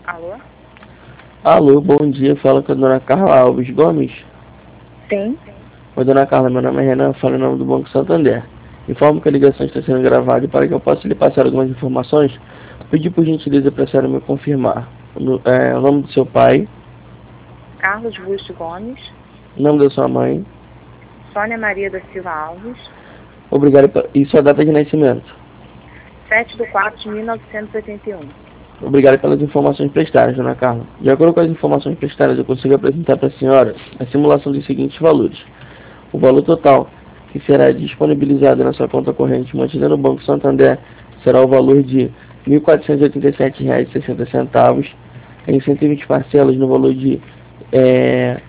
Alô? Alô, bom dia. Fala com a dona Carla Alves Gomes. Sim. Oi, dona Carla, meu nome é Renan, falo em nome do Banco Santander. Informo que a ligação está sendo gravada e para que eu possa lhe passar algumas informações, pedi por gentileza para a senhora me confirmar o nome do seu pai, Carlos Busto Gomes. o nome da sua mãe, Sônia Maria da Silva Alves. obrigado, e sua data de nascimento. 7/4/1981. Obrigado pelas informações prestadas, dona Carla. De acordo com as informações prestadas, eu consigo apresentar para a senhora a simulação dos seguintes valores. O valor total que será disponibilizado na sua conta corrente mantida no Banco Santander será o valor de R$ 1.487,60 em 120 parcelas no valor de R$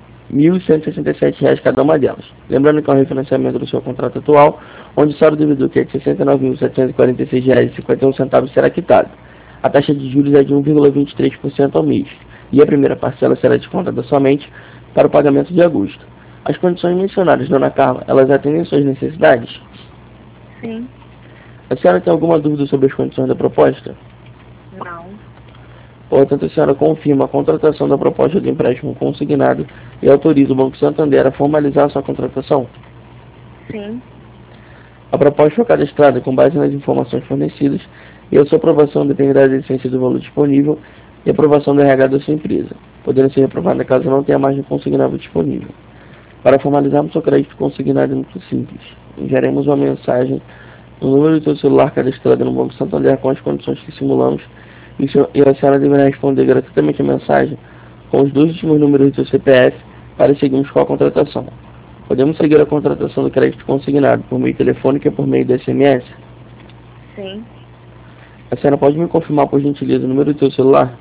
1.167 cada uma delas. Lembrando que é um refinanciamento do seu contrato atual, onde o saldo devedor, que é de R$ 69.746,51, será quitado. A taxa de juros é de 1,23% ao mês, e a primeira parcela será descontada somente para o pagamento de agosto. As condições mencionadas, dona Carla, elas atendem suas necessidades? Sim. A senhora tem alguma dúvida sobre as condições da proposta? Não. Portanto, a senhora confirma a contratação da proposta de empréstimo consignado e autoriza o Banco Santander a formalizar a sua contratação? Sim. A proposta foi cadastrada com base nas informações fornecidas e a sua aprovação dependerá da essência do valor disponível e aprovação do RH da sua empresa, podendo ser reprovada caso não tenha margem consignável disponível. Para formalizarmos seu crédito consignado é muito simples. Enviaremos uma mensagem no número do seu celular cadastrado no Banco Santander com as condições que simulamos e a senhora deverá responder gratuitamente a mensagem com os 2 últimos números do seu CPF para seguirmos com a contratação. Podemos seguir a contratação do crédito consignado por meio telefônico e por meio de SMS? Sim. A senhora pode me confirmar, por gentileza, o número do seu celular?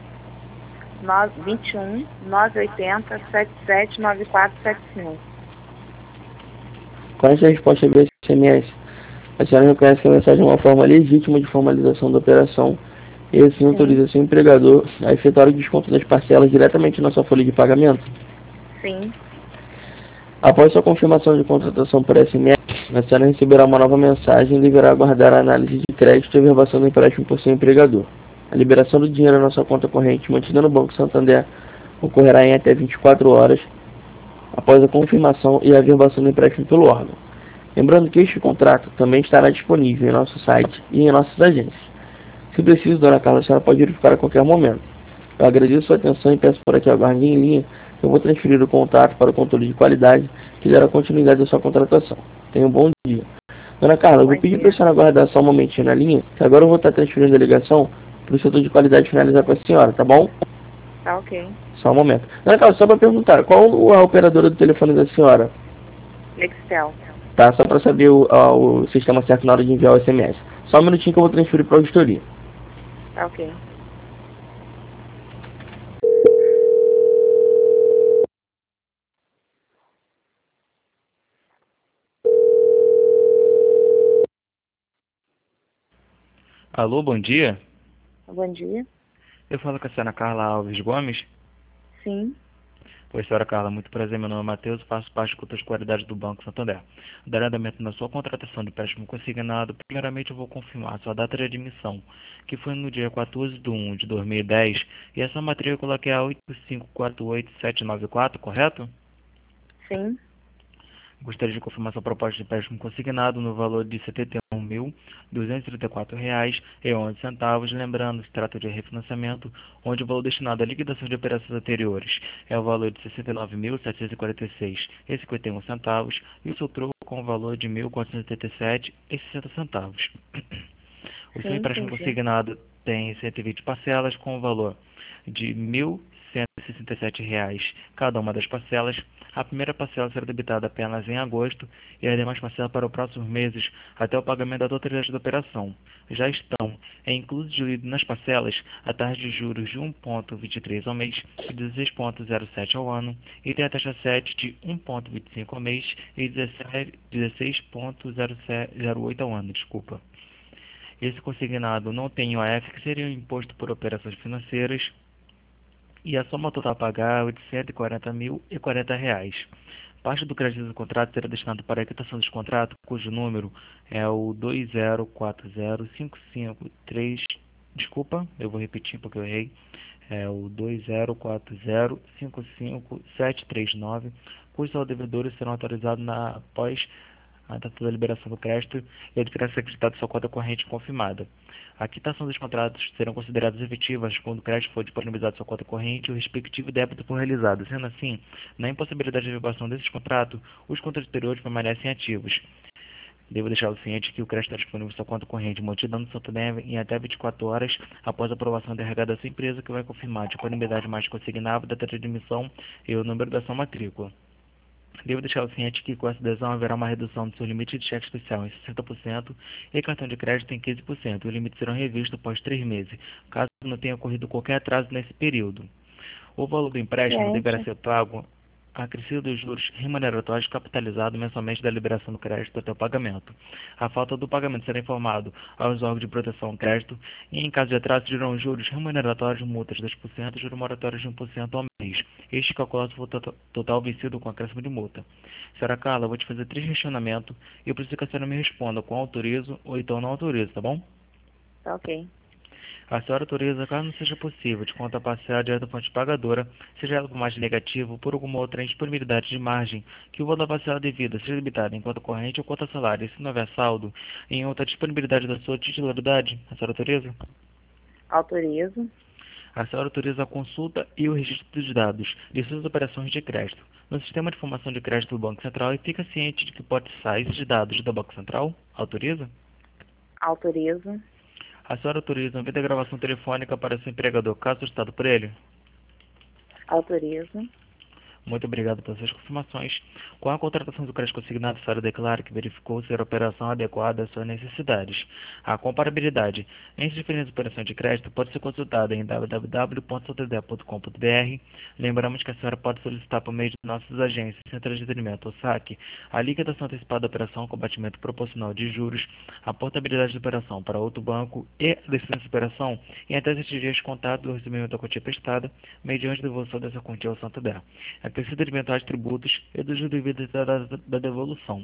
21 980 779475. Com essa resposta via SMS, a senhora reconhece que a mensagem é uma forma legítima de formalização da operação e assim autoriza seu empregador a efetuar o desconto das parcelas diretamente na sua folha de pagamento? Sim. Após sua confirmação de contratação por SMS, a senhora receberá uma nova mensagem e deverá aguardar a análise de crédito e a verbação do empréstimo por seu empregador. A liberação do dinheiro na sua conta corrente mantida no Banco Santander ocorrerá em até 24 horas após a confirmação e a verbação do empréstimo pelo órgão. Lembrando que este contrato também estará disponível em nosso site e em nossas agências. Se preciso, dona Carla, a senhora pode verificar a qualquer momento. Eu agradeço sua atenção e peço para que aguarde em linha. Eu vou transferir o contato para o controle de qualidade que dará continuidade à sua contratação. Tenha um bom dia. Dona Carla, eu vou pedir para a senhora aguardar só um momentinho na linha, que agora eu vou estar transferindo a ligação para o setor de qualidade finalizar com a senhora, tá bom? Tá ok. Só um momento. Dona Carla, só para perguntar, qual a operadora do telefone da senhora? Nextel. Tá? Só para saber o sistema certo na hora de enviar o SMS. Só um minutinho que eu vou transferir para a auditoria. Tá ok. Alô, bom dia. Bom dia. Eu falo com a senhora Carla Alves Gomes. Sim. Oi, senhora Carla, muito prazer. Meu nome é Matheus, faço parte do Contas de Qualidade do Banco Santander. Dará andamento na sua contratação de empréstimo consignado. Primeiramente, eu vou confirmar sua data de admissão, que foi no dia 14/1/2010, e essa matrícula que é a 8548794, correto? Sim. Gostaria de confirmar sua proposta de empréstimo consignado no valor de R$ 71.234,11. Lembrando que se trata de refinanciamento, onde o valor destinado à liquidação de operações anteriores é o valor de R$ 69.746,51 e o seu troco com o valor de R$ 1.487,60. O seu Sim, empréstimo entendi. consignado tem 120 parcelas com o valor de R$ 1.167 cada uma das parcelas. A primeira parcela será debitada apenas em agosto e as demais parcelas para os próximos meses até o pagamento da totalidade da operação. Já estão incluídos nas parcelas a taxa de juros de 1,23 ao mês e 16,07 ao ano, e tem a taxa 7 de 1,25 ao mês e 16,08 ao ano. Desculpa. Esse consignado não tem IOF, que seria o imposto por operações financeiras, e a soma total a pagar é R$ 840.040. Parte do crédito do contrato será destinado para a quitação desse contrato, cujo número é o 20405533 Desculpa, eu vou repetir porque eu errei. É o 2040555739, cujos devedores serão autorizados após a data da liberação do crédito e a diferença acreditada sua conta corrente confirmada. A quitação dos contratos serão consideradas efetivas quando o crédito for disponibilizado em sua conta corrente e o respectivo débito for realizado. Sendo assim, na impossibilidade de violação desses contratos, os contratos anteriores permanecem ativos. Devo deixá-lo ciente que o crédito está disponível em sua conta corrente mantida no Santander em até 24 horas após a aprovação da RH da sua empresa, que vai confirmar a disponibilidade mais consignável da data de emissão e o número da sua matrícula. Devo deixá-lo ciente que com essa adesão haverá uma redução do seu limite de cheque especial em 60% e cartão de crédito em 15%. Os limites serão revistos após 3 meses, caso não tenha ocorrido qualquer atraso nesse período. O valor do empréstimo deverá Ciente. ser pago acrescido dos juros remuneratórios capitalizados mensalmente da liberação do crédito até o pagamento. A falta do pagamento será informado aos órgãos de proteção ao crédito e, em caso de atraso, dirão juros remuneratórios, multas de 2% e juros moratórios de 1% ao mês. Este calcula o total vencido com acréscimo de multa. Senhora Carla, eu vou te fazer 3 questionamentos e eu preciso que a senhora me responda com autorizo ou então não autorizo, tá bom? Tá ok. A senhora autoriza, caso não seja possível, de conta parcial direto da fonte pagadora, seja ela por margem negativa ou por alguma outra indisponibilidade de margem, que o valor da parcela devida seja limitado em conta corrente ou conta salário, e se não houver saldo, em outra disponibilidade da sua titularidade. A senhora autoriza? Autorizo. A senhora autoriza a consulta e o registro dos dados de suas operações de crédito no Sistema de Informação de Crédito do Banco Central e fica ciente de que pode sair esses dados do Banco Central? Autoriza? Autorizo. A senhora autoriza a vida gravação telefônica para seu empregador, caso solicitado por ele? Autorizo. Muito obrigado pelas suas confirmações. Com a contratação do crédito consignado, a senhora declara que verificou ser a operação adequada às suas necessidades. A comparabilidade entre diferentes operações de crédito pode ser consultada em www.santander.com.br. Lembramos que a senhora pode solicitar por meio de nossas agências, centros de atendimento ou saque, a liquidação antecipada da operação com abatimento proporcional de juros, a portabilidade da operação para outro banco e a decisão de operação em até 7 dias contados do recebimento da quantia prestada, mediante devolução dessa quantia ao Santander. Acrescido de eventuais tributos e dos devidos da devolução.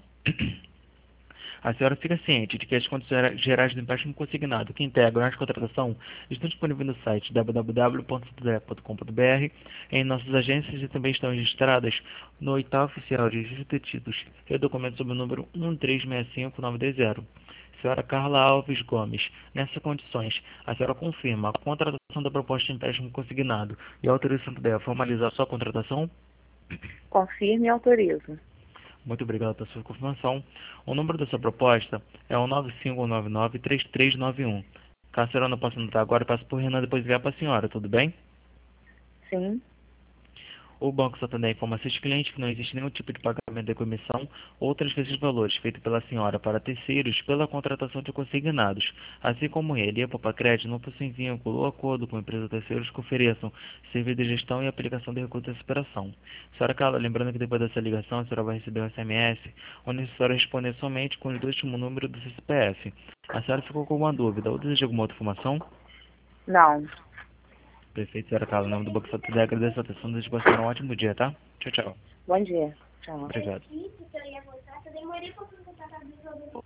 A senhora fica ciente de que as condições gerais do empréstimo consignado que integram a contratação estão disponíveis no site www.santander.com.br, em nossas agências e também estão registradas no oitavo oficial de registro de títulos e documento sob o número 1365920. Senhora Carla Alves Gomes, nessas condições, a senhora confirma a contratação da proposta de empréstimo consignado e autoriza o Santander a formalizar sua contratação? Confirme e autorizo. Muito obrigado pela sua confirmação. O número da sua proposta é o 9599-3391. Caso a senhora não possa anotar agora, eu passo por Renan depois ligar para a senhora, tudo bem? Sim. O Banco Santander informa a seus clientes que não existe nenhum tipo de pagamento de comissão ou transferência de valores feito pela senhora para terceiros pela contratação de consignados, assim como ele e a Popacred não possuem vínculo ou acordo com empresas terceiros que ofereçam serviço de gestão e aplicação de recursos dessa operação. Senhora Carla, lembrando que depois dessa ligação a senhora vai receber um SMS, onde a senhora responder somente com o último número do seu CPF. A senhora ficou com alguma dúvida ou deseja alguma outra informação? Não. Perfeito, senhora Carla. Em nome do Banco Santander, agradeço a atenção. Desejo que você tenha um ótimo dia, tá? Tchau, tchau. Bom dia. Tchau. Obrigado.